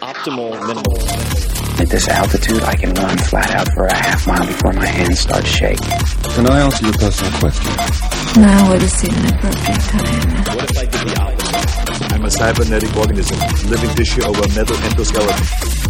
optimal minimal. At this altitude, I can run flat out for a half mile before my hands start shaking. Can I ask you a personal question? Now would seem an appropriate time. What if I did the opposite? I'm a cybernetic organism, living tissue over a metal endoskeleton.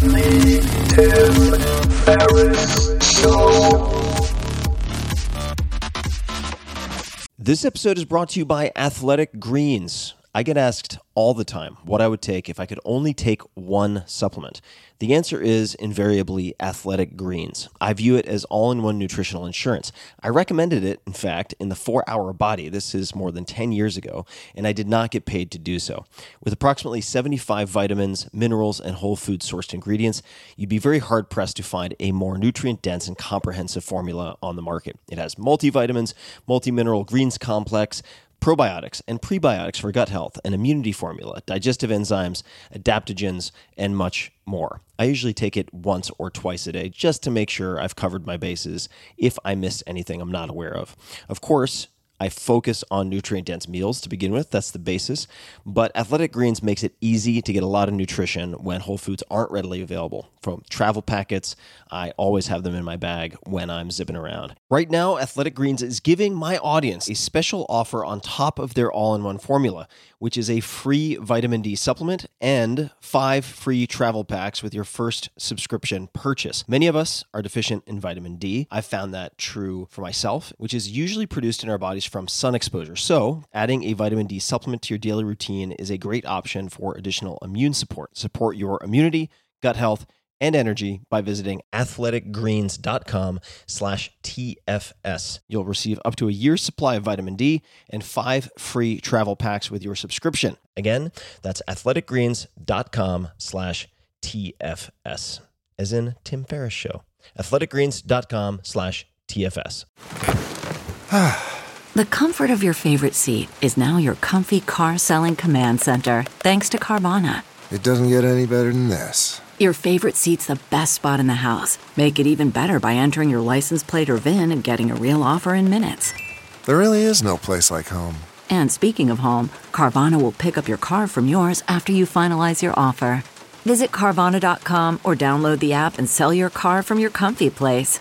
This episode is brought to you by Athletic Greens. I get asked all the time what I would take if I could only take one supplement. The answer is invariably Athletic Greens. I view it as all-in-one nutritional insurance. I recommended it, in fact, in the 4-Hour Body. This is more than 10 years ago, and I did not get paid to do so. With approximately 75 vitamins, minerals, and whole food-sourced ingredients, you'd be very hard-pressed to find a more nutrient-dense and comprehensive formula on the market. It has multivitamins, multi-mineral greens complex, probiotics and prebiotics for gut health, an immunity formula, digestive enzymes, adaptogens, and much more. I usually take it once or twice a day just to make sure I've covered my bases if I missed anything I'm not aware of. Of course, I focus on nutrient-dense meals to begin with. That's the basis. But Athletic Greens makes it easy to get a lot of nutrition when whole foods aren't readily available. From travel packets, I always have them in my bag when I'm zipping around. Right now, Athletic Greens is giving my audience a special offer on top of their all-in-one formula, which is a free vitamin D supplement and 5 free travel packs with your first subscription purchase. Many of us are deficient in vitamin D. I've found that true for myself, which is usually produced in our bodies from sun exposure. So adding a vitamin D supplement to your daily routine is a great option for additional immune support. Support your immunity, gut health, and energy by visiting athleticgreens.com/TFS. You'll receive up to a year's supply of vitamin D and 5 free travel packs with your subscription. Again, that's athleticgreens.com/TFS, as in Tim Ferriss Show. athleticgreens.com/TFS. The comfort of your favorite seat is now your comfy car selling command center, thanks to Carvana. It doesn't get any better than this. Your favorite seat's the best spot in the house. Make it even better by entering your license plate or VIN and getting a real offer in minutes. There really is no place like home. And speaking of home, Carvana will pick up your car from yours after you finalize your offer. Visit Carvana.com or download the app and sell your car from your comfy place.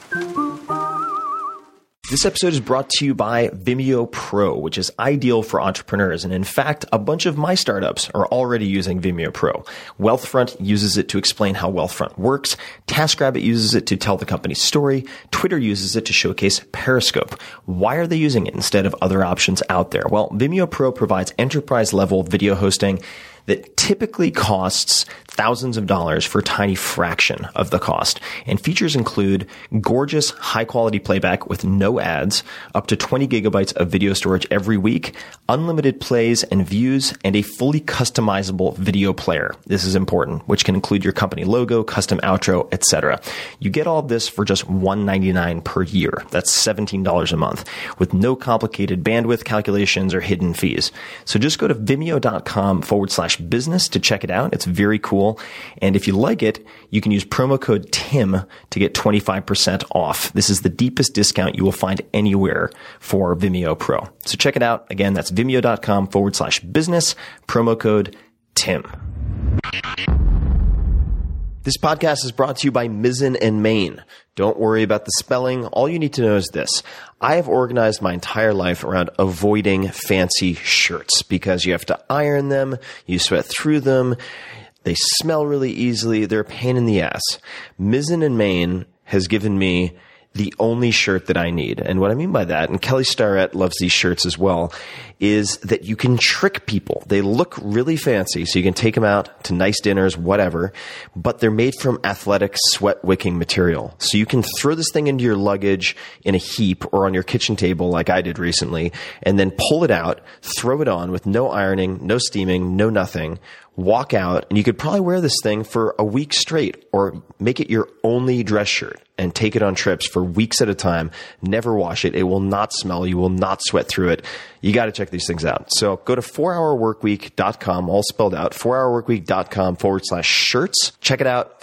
This episode is brought to you by Vimeo Pro, which is ideal for entrepreneurs. And in fact, a bunch of my startups are already using Vimeo Pro. Wealthfront uses it to explain how Wealthfront works. TaskRabbit uses it to tell the company's story. Twitter uses it to showcase Periscope. Why are they using it instead of other options out there? Well, Vimeo Pro provides enterprise-level video hosting that typically costs thousands of dollars for a tiny fraction of the cost. And features include gorgeous, high-quality playback with no ads, up to 20 gigabytes of video storage every week, unlimited plays and views, and a fully customizable video player. This is important, which can include your company logo, custom outro, etc. You get all this for just $199 per year. That's $17 a month, with no complicated bandwidth calculations or hidden fees. So just go to vimeo.com/business to check it out. It's very cool. And if you like it, you can use promo code TIM to get 25% off. This is the deepest discount you will find anywhere for Vimeo Pro. So check it out. Again, that's vimeo.com/business, promo code TIM. This podcast is brought to you by Mizzen & Main. Don't worry about the spelling. All you need to know is this. I have organized my entire life around avoiding fancy shirts because you have to iron them, you sweat through them, they smell really easily, they're a pain in the ass. Mizzen & Main has given me the only shirt that I need. And what I mean by that, and Kelly Starrett loves these shirts as well, is that you can trick people. They look really fancy, so you can take them out to nice dinners, whatever, but they're made from athletic sweat-wicking material. So you can throw this thing into your luggage in a heap or on your kitchen table like I did recently, and then pull it out, throw it on with no ironing, no steaming, no nothing, walk out, and you could probably wear this thing for a week straight or make it your only dress shirt and take it on trips for weeks at a time. Never wash it. It will not smell. You will not sweat through it. You got to check these things out. So go to 4hourworkweek.com, all spelled out, 4hourworkweek.com/shirts. Check it out,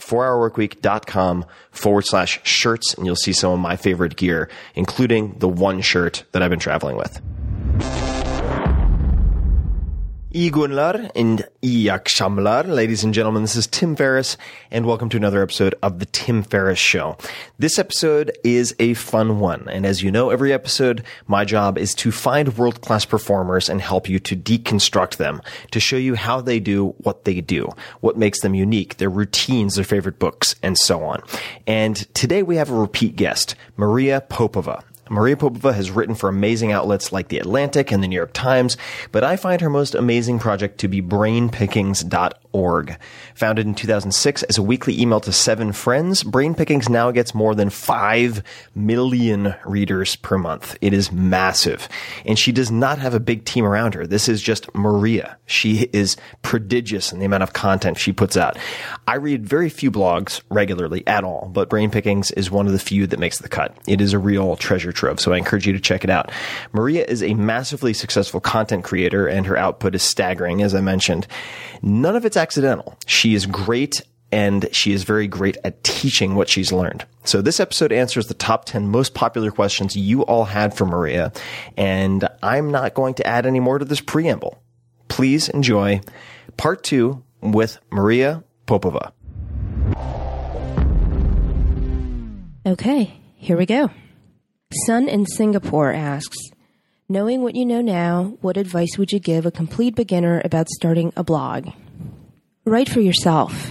4hourworkweek.com/shirts, and you'll see some of my favorite gear, including the one shirt that I've been traveling with. Igunlar and Iyakshamlar. Ladies and gentlemen, this is Tim Ferriss, and welcome to another episode of The Tim Ferriss Show. This episode is a fun one, and as you know, every episode, my job is to find world-class performers and help you to deconstruct them, to show you how they do, what makes them unique, their routines, their favorite books, and so on. And today we have a repeat guest, Maria Popova. Maria Popova has written for amazing outlets like The Atlantic and The New York Times, but I find her most amazing project to be BrainPickings.org. Founded in 2006 as a weekly email to 7 friends, BrainPickings now gets more than 5 million readers per month. It is massive. And she does not have a big team around her. This is just Maria. She is prodigious in the amount of content she puts out. I read very few blogs regularly at all, but BrainPickings is one of the few that makes the cut. It is a real treasure trove, so I encourage you to check it out. Maria is a massively successful content creator, and her output is staggering, as I mentioned. None of it's accidental. She is great, and she is very great at teaching what she's learned. So this episode answers the top 10 most popular questions you all had for Maria, and I'm not going to add any more to this preamble. Please enjoy part 2 with Maria Popova. Okay, here we go. Sun in Singapore asks, knowing what you know now, what advice would you give a complete beginner about starting a blog? Write for yourself.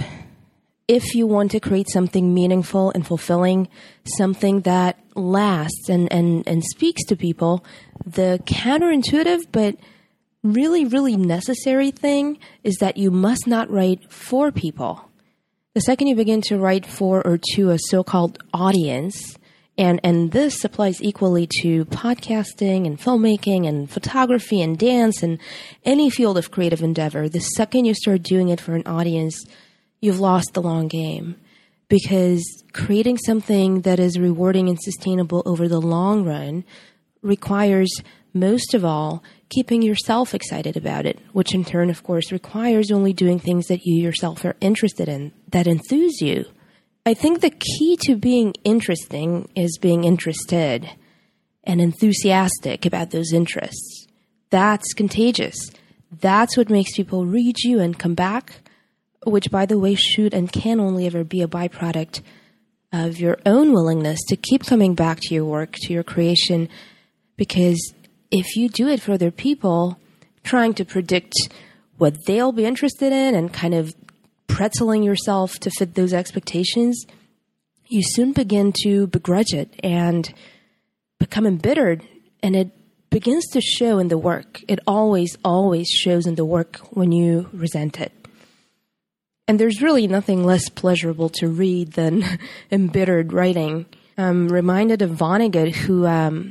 If you want to create something meaningful and fulfilling, something that lasts and speaks to people, the counterintuitive but really, really necessary thing is that you must not write for people. The second you begin to write for or to a so-called audience, and this applies equally to podcasting and filmmaking and photography and dance and any field of creative endeavor. The second you start doing it for an audience, you've lost the long game. Because creating something that is rewarding and sustainable over the long run requires, most of all, keeping yourself excited about it, which in turn, of course, requires only doing things that you yourself are interested in, that enthuse you. I think the key to being interesting is being interested and enthusiastic about those interests. That's contagious. That's what makes people read you and come back, which, by the way, should and can only ever be a byproduct of your own willingness to keep coming back to your work, to your creation, because if you do it for other people, trying to predict what they'll be interested in and kind of pretzeling yourself to fit those expectations, you soon begin to begrudge it and become embittered, and it begins to show in the work. It always, always shows in the work when you resent it. And there's really nothing less pleasurable to read than embittered writing. I'm reminded of Vonnegut, who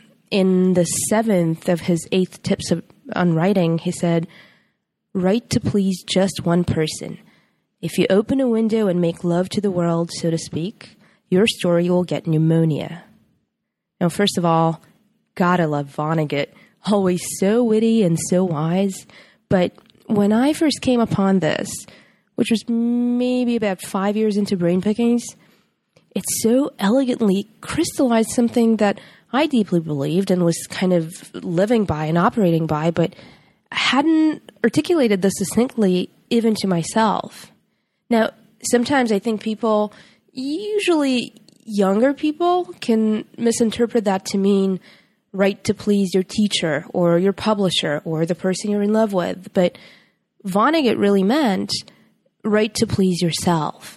in the 7th of his 8 tips on writing, he said, "Write to please just one person. If you open a window and make love to the world, so to speak, your story will get pneumonia." Now, first of all, gotta love Vonnegut. Always so witty and so wise. But when I first came upon this, which was maybe about 5 years into BrainPickings, it so elegantly crystallized something that I deeply believed and was kind of living by and operating by, but hadn't articulated this succinctly even to myself. Now, sometimes I think people, usually younger people, can misinterpret that to mean write to please your teacher or your publisher or the person you're in love with. But Vonnegut really meant write to please yourself.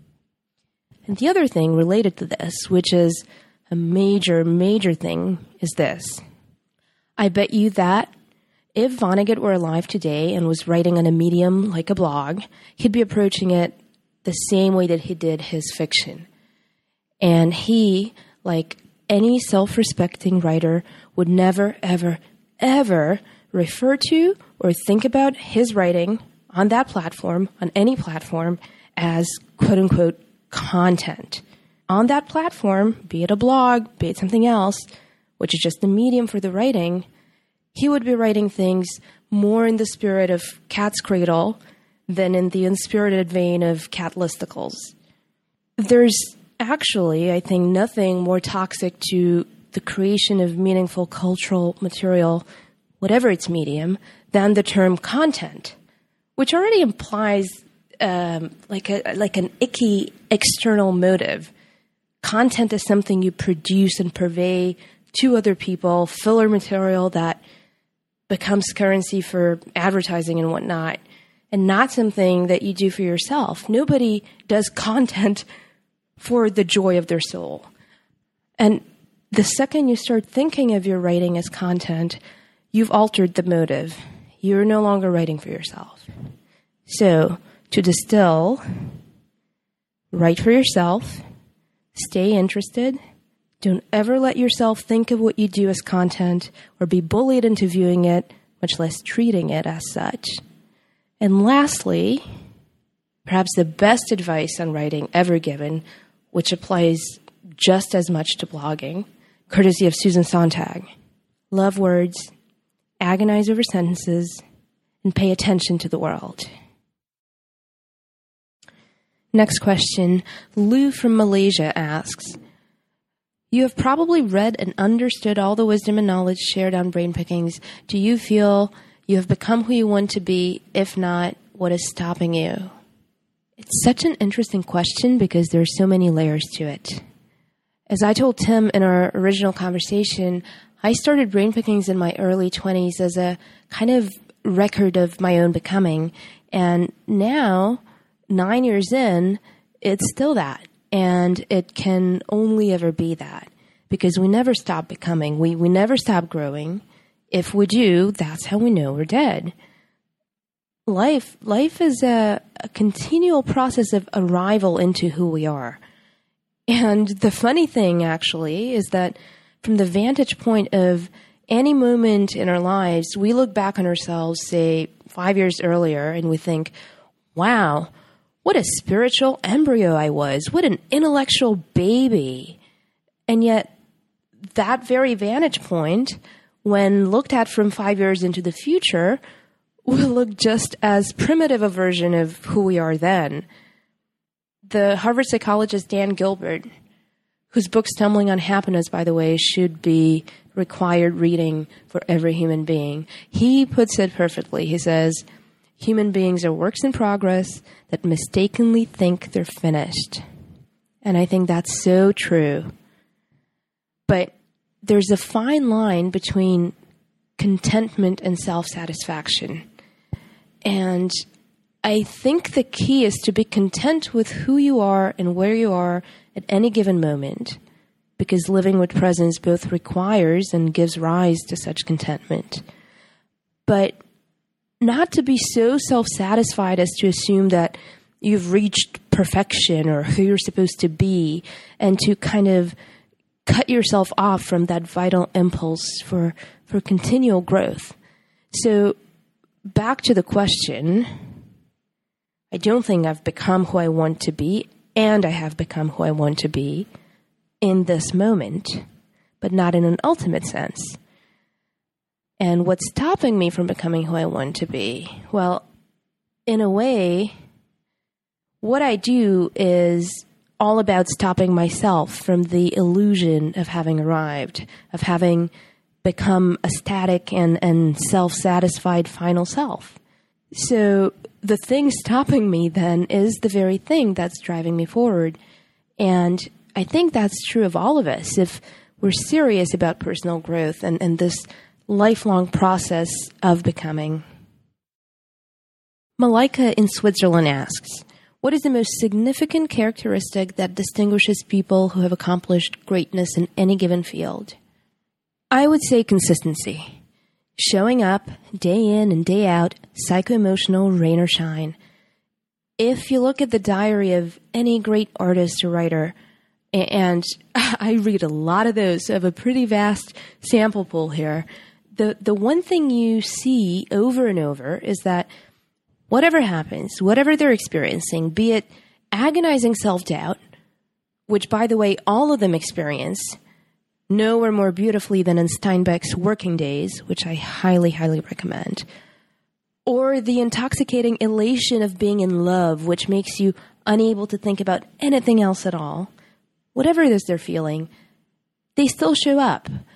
And the other thing related to this, which is a major, major thing, is this. I bet you that if Vonnegut were alive today and was writing on a medium like a blog, he'd be approaching it the same way that he did his fiction. And he, like any self-respecting writer, would never, ever, ever refer to or think about his writing on that platform, on any platform, as quote-unquote content. On that platform, be it a blog, be it something else, which is just the medium for the writing, he would be writing things more in the spirit of Cat's Cradle than in the unspirited vein of cat listicles. There's actually, I think, nothing more toxic to the creation of meaningful cultural material whatever its medium, than the term content, which already implies like an icky external motive. Content is something you produce and purvey to other people, filler material that becomes currency for advertising and whatnot, and not something that you do for yourself. Nobody does content for the joy of their soul. And the second you start thinking of your writing as content, you've altered the motive. You're no longer writing for yourself. So, to distill, write for yourself, stay interested, don't ever let yourself think of what you do as content or be bullied into viewing it, much less treating it as such. And lastly, perhaps the best advice on writing ever given, which applies just as much to blogging, courtesy of Susan Sontag. Love words, agonize over sentences, and pay attention to the world. Next question. Lou from Malaysia asks, you have probably read and understood all the wisdom and knowledge shared on brain pickings. Do you feel you have become who you want to be? If not, what is stopping you? It's such an interesting question because there are so many layers to it. As I told Tim in our original conversation, I started brain pickings in my early 20s as a kind of record of my own becoming. And now, 9 years in, it's still that. And it can only ever be that because we never stop becoming. We never stop growing. If we do, that's how we know we're dead. Life is a continual process of arrival into who we are. And the funny thing, actually, is that from the vantage point of any moment in our lives, we look back on ourselves, say, 5 years earlier, and we think, wow, what a spiritual embryo I was. What an intellectual baby. And yet, that very vantage point, when looked at from 5 years into the future, will look just as primitive a version of who we are then. The Harvard psychologist Dan Gilbert, whose book Stumbling on Happiness, by the way, should be required reading for every human being, he puts it perfectly. He says, human beings are works in progress that mistakenly think they're finished. And I think that's so true. But there's a fine line between contentment and self-satisfaction. And I think the key is to be content with who you are and where you are at any given moment, because living with presence both requires and gives rise to such contentment. But not to be so self-satisfied as to assume that you've reached perfection or who you're supposed to be, and to kind of cut yourself off from that vital impulse for continual growth. So back to the question, I don't think I've become who I want to be, and I have become who I want to be in this moment, but not in an ultimate sense. And what's stopping me from becoming who I want to be? Well, in a way, what I do is all about stopping myself from the illusion of having arrived, of having become a static and self-satisfied final self. So the thing stopping me then is the very thing that's driving me forward. And I think that's true of all of us. If we're serious about personal growth and this lifelong process of becoming. Malika in Switzerland asks, what is the most significant characteristic that distinguishes people who have accomplished greatness in any given field? I would say consistency. Showing up day in and day out, psycho-emotional, rain or shine. If you look at the diary of any great artist or writer, and I read a lot of those, so I have a pretty vast sample pool here, the one thing you see over and over is that whatever happens, whatever they're experiencing, be it agonizing self-doubt, which, by the way, all of them experience nowhere more beautifully than in Steinbeck's Working Days, which I highly, highly recommend, or the intoxicating elation of being in love, which makes you unable to think about anything else at all. Whatever it is they're feeling, they still show up.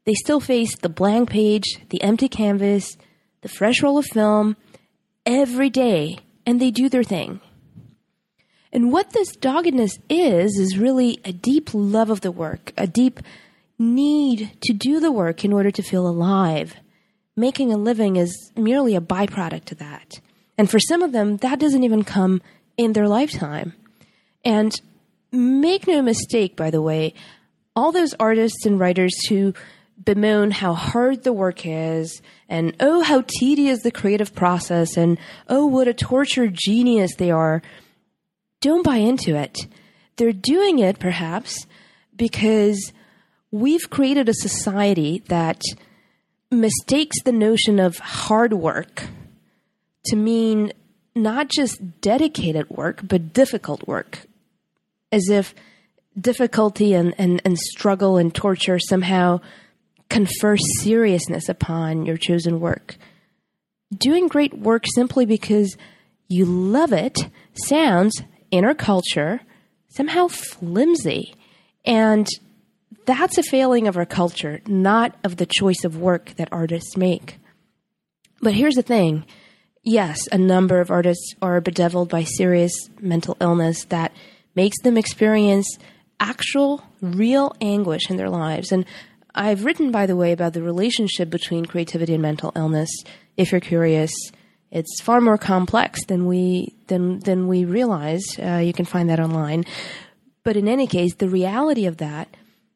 They still face the blank page, the empty canvas, the fresh roll of film every day, and they do their thing. And what this doggedness is really a deep love of the work, a deep need to do the work in order to feel alive. Making a living is merely a byproduct of that. And for some of them, that doesn't even come in their lifetime. And make no mistake, by the way, all those artists and writers who bemoan how hard the work is, and oh, how tedious the creative process, and oh, what a tortured genius they are, don't buy into it. They're doing it, perhaps, because we've created a society that mistakes the notion of hard work to mean not just dedicated work, but difficult work, as if difficulty and struggle and torture somehow confer seriousness upon your chosen work. Doing great work simply because you love it sounds, in our culture, somehow flimsy. And that's a failing of our culture, not of the choice of work that artists make. But here's the thing. Yes, a number of artists are bedeviled by serious mental illness that makes them experience actual, real anguish in their lives. And I've written, by the way, about the relationship between creativity and mental illness. If you're curious, it's far more complex than we realize. You can find that online. But in any case, the reality of that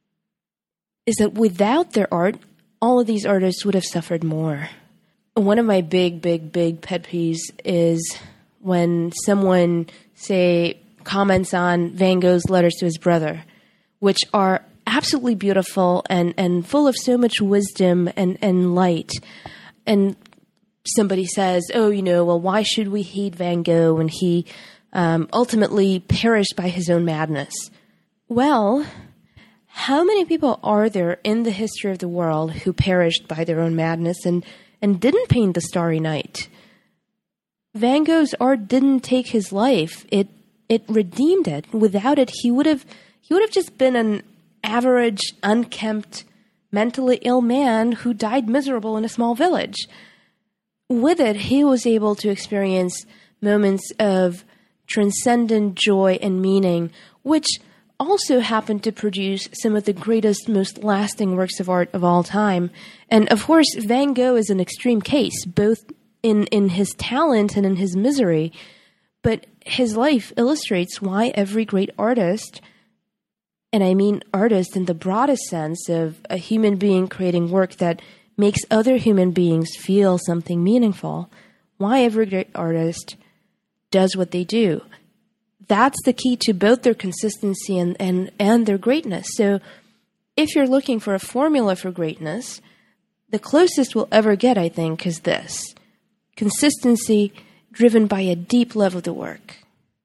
is that without their art, all of these artists would have suffered more. One of my big pet peeves is when someone, say, comments on Van Gogh's letters to his brother, which are absolutely beautiful and full of so much wisdom and light. And somebody says, oh, well, why should we hate Van Gogh when he ultimately perished by his own madness? Well, how many people are there in the history of the world who perished by their own madness and didn't paint the Starry Night? Van Gogh's art didn't take his life. It redeemed it. Without it, he would have just been an average, unkempt, mentally ill man who died miserable in a small village. With it, he was able to experience moments of transcendent joy and meaning, which also happened to produce some of the greatest, most lasting works of art of all time. And of course, Van Gogh is an extreme case, both in his talent and in his misery. But his life illustrates why every great artist, and I mean artist in the broadest sense of a human being creating work that makes other human beings feel something meaningful, why every great artist does what they do. That's the key to both their consistency and their greatness. So if you're looking for a formula for greatness, the closest we'll ever get, I think, is this: consistency driven by a deep love of the work.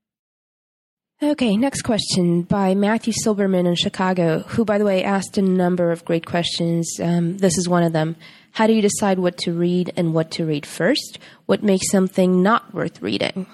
Okay, next question by Matthew Silberman in Chicago, who, by the way, asked a number of great questions. This is one of them. How do you decide what to read and what to read first? What makes something not worth reading?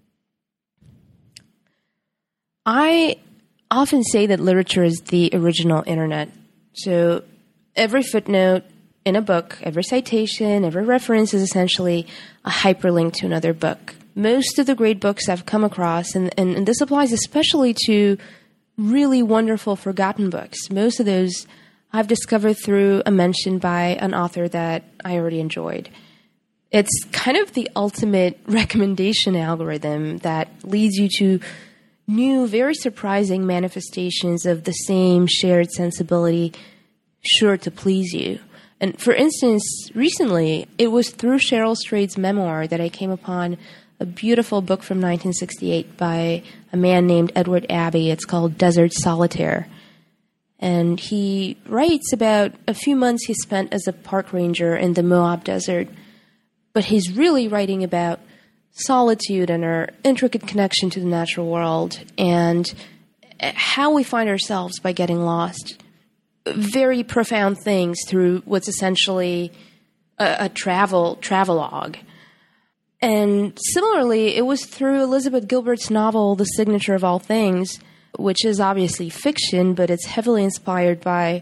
I often say that literature is the original internet. So every footnote in a book, every citation, every reference is essentially a hyperlink to another book. Most of the great books I've come across, and this applies especially to really wonderful forgotten books, most of those I've discovered through a mention by an author that I already enjoyed. It's kind of the ultimate recommendation algorithm that leads you to new, very surprising manifestations of the same shared sensibility sure to please you. And for instance, recently, it was through Cheryl Strayed's memoir that I came upon a beautiful book from 1968 by a man named Edward Abbey. It's called Desert Solitaire. And he writes about a few months he spent as a park ranger in the Moab Desert. But he's really writing about solitude and our intricate connection to the natural world and how we find ourselves by getting lost. Very profound things through what's essentially a travelogue. And similarly, it was through Elizabeth Gilbert's novel, The Signature of All Things, which is obviously fiction, but it's heavily inspired by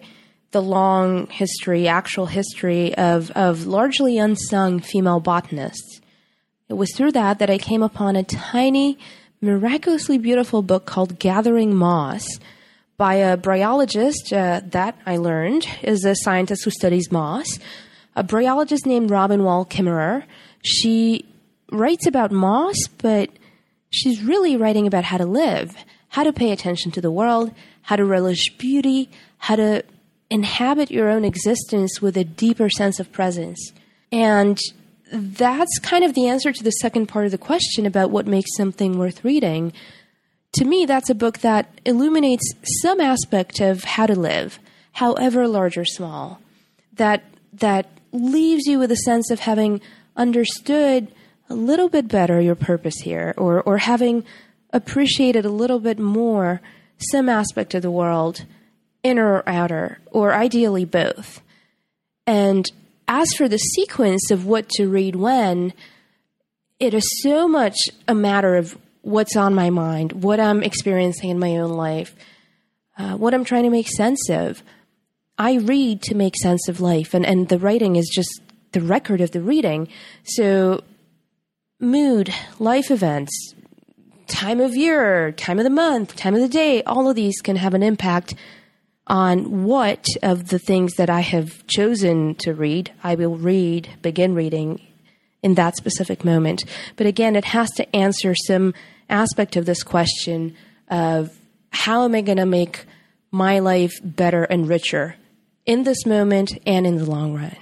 the long history, actual history of largely unsung female botanists. It was through that I came upon a tiny, miraculously beautiful book called Gathering Moss by a bryologist that I learned is a scientist who studies moss, a bryologist named Robin Wall Kimmerer. She writes about moss, but she's really writing about how to live, how to pay attention to the world, how to relish beauty, how to inhabit your own existence with a deeper sense of presence. And that's kind of the answer to the second part of the question about what makes something worth reading. To me, that's a book that illuminates some aspect of how to live, however large or small, that leaves you with a sense of having understood a little bit better your purpose here, or having appreciated a little bit more some aspect of the world, inner or outer, or ideally both. And as for the sequence of what to read when, it is so much a matter of what's on my mind, what I'm experiencing in my own life, what I'm trying to make sense of. I read to make sense of life, and the writing is just the record of the reading. So mood, life events, time of year, time of the month, time of the day, all of these can have an impact on what of the things that I have chosen to read, I will begin reading in that specific moment. But again, it has to answer some aspect of this question of how am I going to make my life better and richer in this moment and in the long run.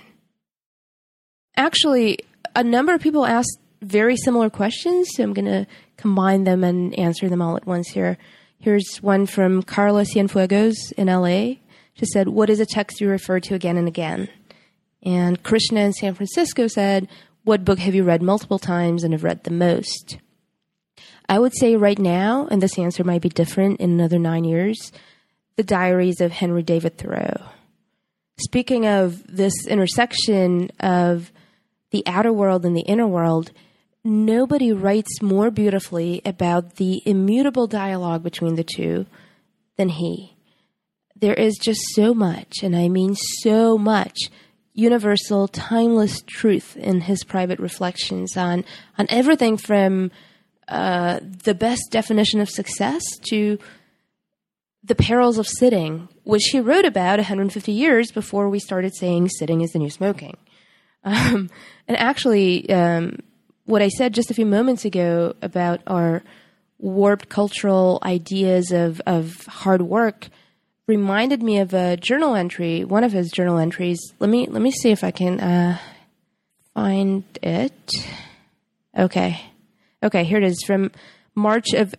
Actually, a number of people asked very similar questions, so I'm going to combine them and answer them all at once here. Here's one from Carla Cienfuegos in LA. She said, what is a text you refer to again and again? And Krishna in San Francisco said, what book have you read multiple times and have read the most? I would say right now, and this answer might be different in another 9 years, The Diaries of Henry David Thoreau. Speaking of this intersection of the outer world and the inner world, nobody writes more beautifully about the immutable dialogue between the two than he. There is just so much, and I mean so much, universal, timeless truth in his private reflections on everything from the best definition of success to the perils of sitting, which he wrote about 150 years before we started saying sitting is the new smoking. And actually, what I said just a few moments ago about our warped cultural ideas of hard work reminded me of a journal entry, one of his journal entries. Let me see if I can find it. Okay, here it is. From March of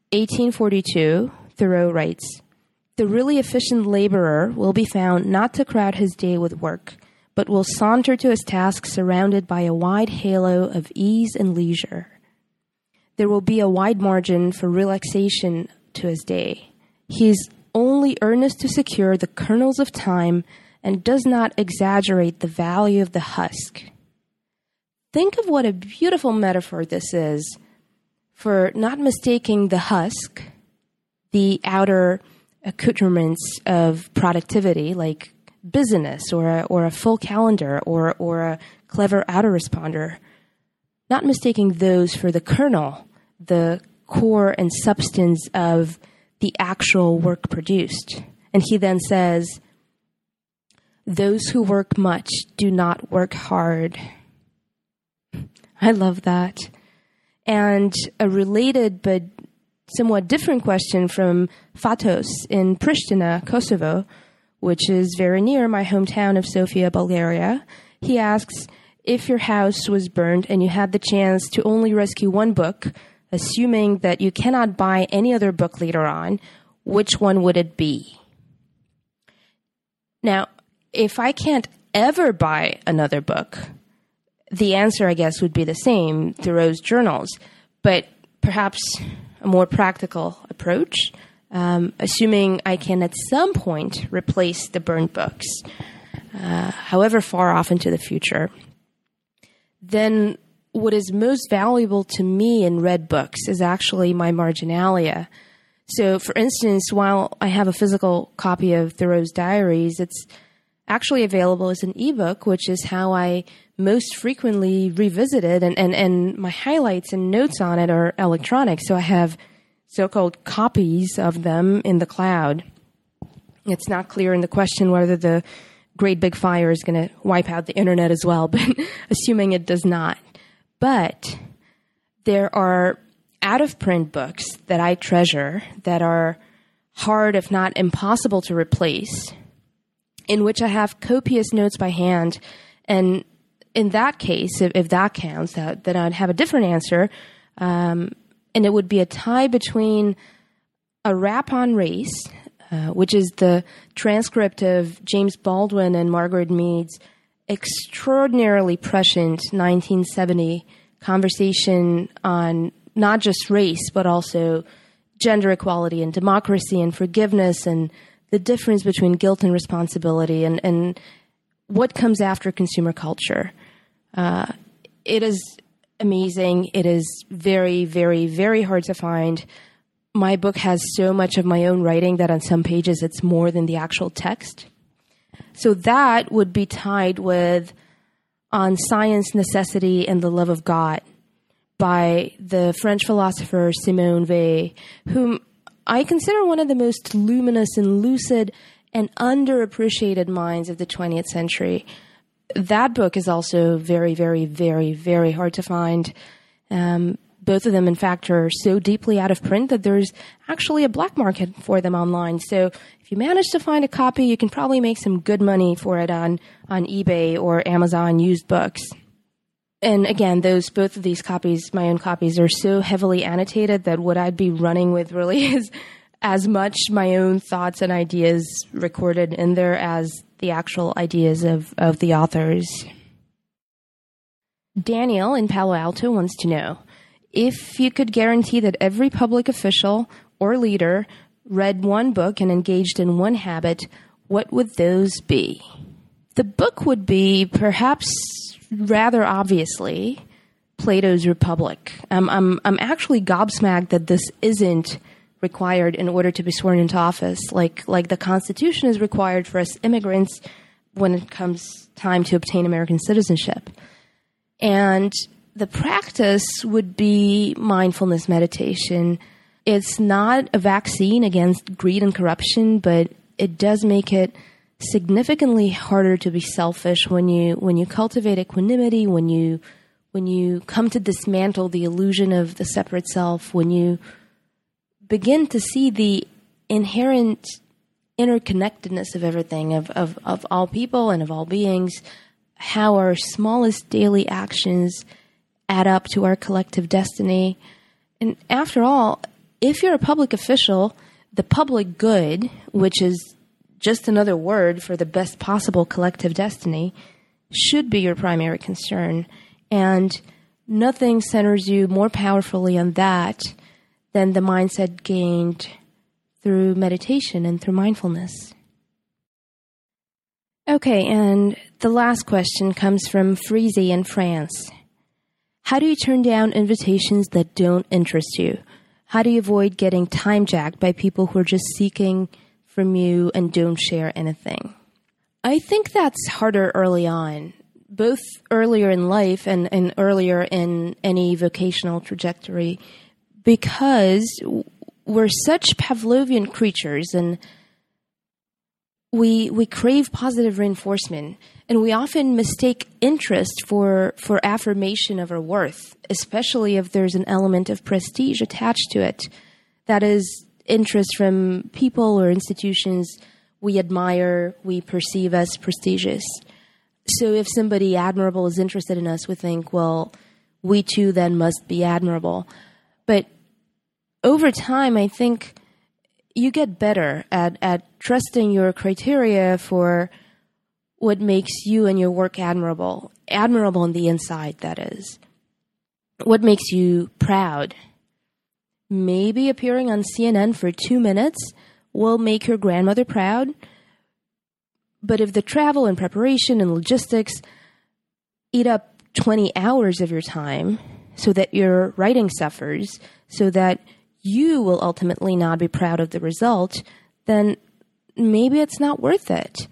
1842, Thoreau writes, "The really efficient laborer will be found not to crowd his day with work, but will saunter to his task surrounded by a wide halo of ease and leisure. There will be a wide margin for relaxation to his day. He is only earnest to secure the kernels of time and does not exaggerate the value of the husk." Think of what a beautiful metaphor this is for not mistaking the husk, the outer accoutrements of productivity, like busyness or a full calendar or a clever autoresponder, not mistaking those for the kernel, the core and substance of the actual work produced. And he then says, "Those who work much do not work hard." I love that. And a related but somewhat different question from Fatos in Pristina, Kosovo, which is very near my hometown of Sofia, Bulgaria. He asks, if your house was burned and you had the chance to only rescue one book, assuming that you cannot buy any other book later on, which one would it be? Now, if I can't ever buy another book, the answer, I guess, would be the same, Thoreau's journals, but perhaps a more practical approach, assuming I can at some point replace the burned books, however far off into the future, then what is most valuable to me in read books is actually my marginalia. So, for instance, while I have a physical copy of Thoreau's diaries, it's actually available as an ebook, which is how I most frequently revisit it, and my highlights and notes on it are electronic. So I have so-called copies of them in the cloud. It's not clear in the question whether the great big fire is going to wipe out the internet as well, but assuming it does not. But there are out-of-print books that I treasure that are hard, if not impossible, to replace, in which I have copious notes by hand. And in that case, if that counts, then I'd have a different answer. And it would be a tie between A Rap on Race, which is the transcript of James Baldwin and Margaret Mead's extraordinarily prescient 1970 conversation on not just race, but also gender equality and democracy and forgiveness and the difference between guilt and responsibility and what comes after consumer culture. It is amazing. It is very, very, very hard to find. My book has so much of my own writing that on some pages it's more than the actual text. So that would be tied with On Science, Necessity, and the Love of God by the French philosopher Simone Weil, whom I consider one of the most luminous and lucid and underappreciated minds of the 20th century. That book is also very, very, very, very hard to find. Both of them, in fact, are so deeply out of print that there's actually a black market for them online. So if you manage to find a copy, you can probably make some good money for it on eBay or Amazon used books. And again, both of these copies, my own copies, are so heavily annotated that what I'd be running with really is as much my own thoughts and ideas recorded in there as the actual ideas of the authors. Daniel in Palo Alto wants to know, if you could guarantee that every public official or leader read one book and engaged in one habit, what would those be? The book would be, perhaps rather obviously, Plato's Republic. I'm actually gobsmacked that this isn't required in order to be sworn into office, like the Constitution is required for us immigrants when it comes time to obtain American citizenship. And the practice would be mindfulness meditation. It's not a vaccine against greed and corruption, but it does make it significantly harder to be selfish when you cultivate equanimity, when you come to dismantle the illusion of the separate self, when you begin to see the inherent interconnectedness of everything, of all people and of all beings, how our smallest daily actions add up to our collective destiny. And after all, if you're a public official, the public good, which is just another word for the best possible collective destiny, should be your primary concern. And nothing centers you more powerfully on that than the mindset gained through meditation and through mindfulness. Okay, and the last question comes from Freezy in France. How do you turn down invitations that don't interest you? How do you avoid getting time-jacked by people who are just seeking from you and don't share anything? I think that's harder early on, both earlier in life and earlier in any vocational trajectory, because we're such Pavlovian creatures and we crave positive reinforcement, and we often mistake interest for affirmation of our worth, especially if there's an element of prestige attached to it. That is, interest from people or institutions we admire, we perceive as prestigious. So if somebody admirable is interested in us, we think, well, we too then must be admirable. But over time, I think you get better at trusting your criteria for what makes you and your work admirable on the inside, that is. What makes you proud? Maybe appearing on CNN for 2 minutes will make your grandmother proud. But if the travel and preparation and logistics eat up 20 hours of your time so that your writing suffers, so that you will ultimately not be proud of the result, then maybe it's not worth it.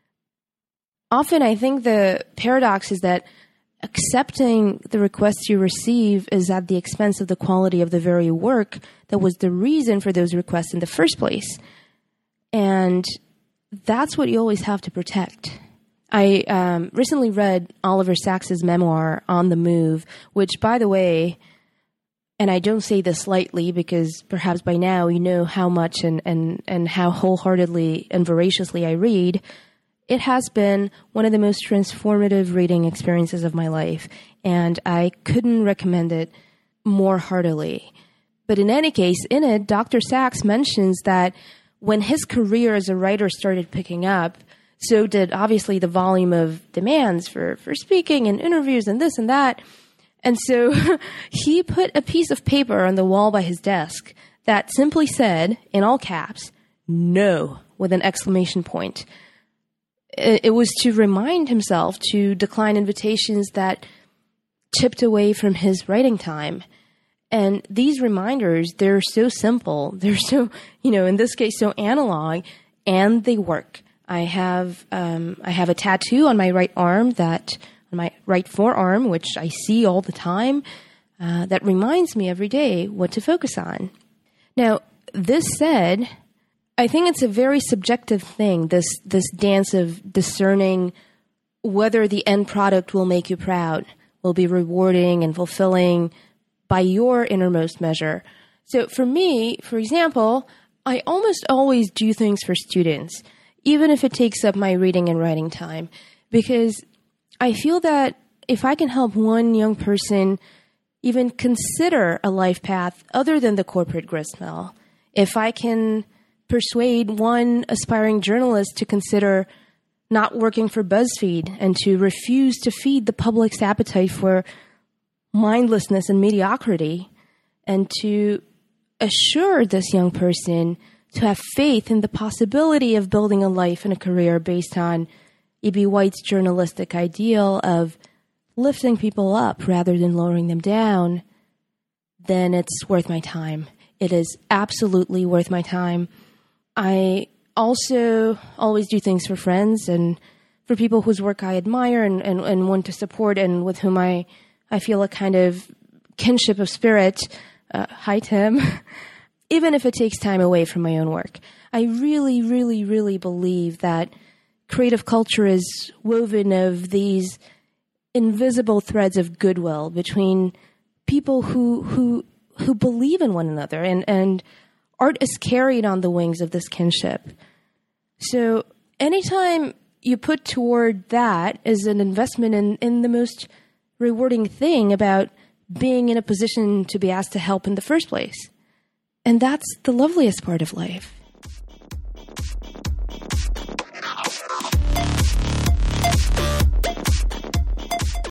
Often I think the paradox is that accepting the requests you receive is at the expense of the quality of the very work that was the reason for those requests in the first place. And that's what you always have to protect. I recently read Oliver Sacks's memoir, On the Move, which, by the way, and I don't say this lightly because perhaps by now you know how much and how wholeheartedly and voraciously I read, it has been one of the most transformative reading experiences of my life, and I couldn't recommend it more heartily. But in any case, in it, Dr. Sacks mentions that when his career as a writer started picking up, so did obviously the volume of demands for speaking and interviews and this and that. And so he put a piece of paper on the wall by his desk that simply said, in all caps, "No," with an exclamation point. It was to remind himself to decline invitations that chipped away from his writing time. And these reminders, they're so simple. They're so, in this case, so analog, and they work. I have a tattoo on my right arm on my right forearm, which I see all the time, that reminds me every day what to focus on. Now, this said, I think it's a very subjective thing, this dance of discerning whether the end product will make you proud, will be rewarding and fulfilling by your innermost measure. So for me, for example, I almost always do things for students, even if it takes up my reading and writing time, because I feel that if I can help one young person even consider a life path other than the corporate gristmill, if I can persuade one aspiring journalist to consider not working for BuzzFeed and to refuse to feed the public's appetite for mindlessness and mediocrity, and to assure this young person to have faith in the possibility of building a life and a career based on E.B. White's journalistic ideal of lifting people up rather than lowering them down, then it's worth my time. It is absolutely worth my time. I also always do things for friends and for people whose work I admire and want to support and with whom I feel a kind of kinship of spirit. Hi, Tim. Even if it takes time away from my own work. I really, really, really believe that creative culture is woven of these invisible threads of goodwill between people who believe in one another, and art is carried on the wings of this kinship. So anytime you put toward that as an investment in the most rewarding thing about being in a position to be asked to help in the first place. And that's the loveliest part of life.